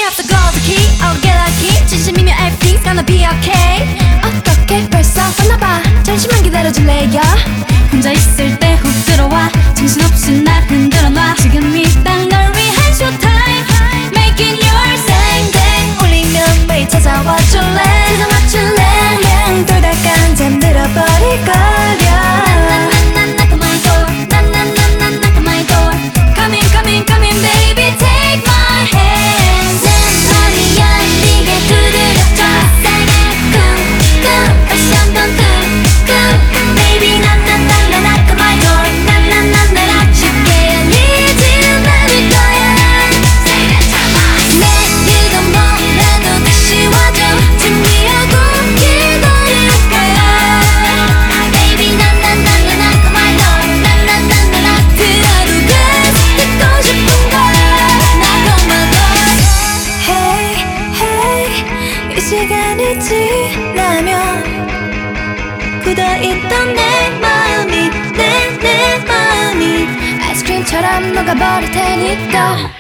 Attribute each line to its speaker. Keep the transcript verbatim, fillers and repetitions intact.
Speaker 1: 앞서 거두기 I'll get lucky 진심이면 everything's gonna be okay 어떻게 벌써 왔나봐 잠시만 기다려줄래요 혼자 있을 때 훅 들어와 정신없이 날 흔들어놔 지금이 딱 널 위한 showtime Making your 땡땡 울리면 매일 찾아와 줄래 세상 맞출래 그냥 돌다간 잠들어버릴 거려 난난난난 knock on my door 난난난난 knock on my door Come in come in come in baby take my hand 내 머리 열리게 두드려줘 세게 쿵쿵 다시 한번 쿵쿵 Baby 난난난 knock on my door 난난난 날 아쉽게 열리지는 않을 거야 내일도 뭐라도 다시 와줘 준비하고 기다릴 거야 Baby 난난난 knock on my door 난난난 날 앞으로도 계속 듣고 싶은 거야 Knock on my door Hey hey 이 시간이 지나면 굳어있던 내 마음이 내 내 마음이 아이스크림처럼 녹아버릴 테니까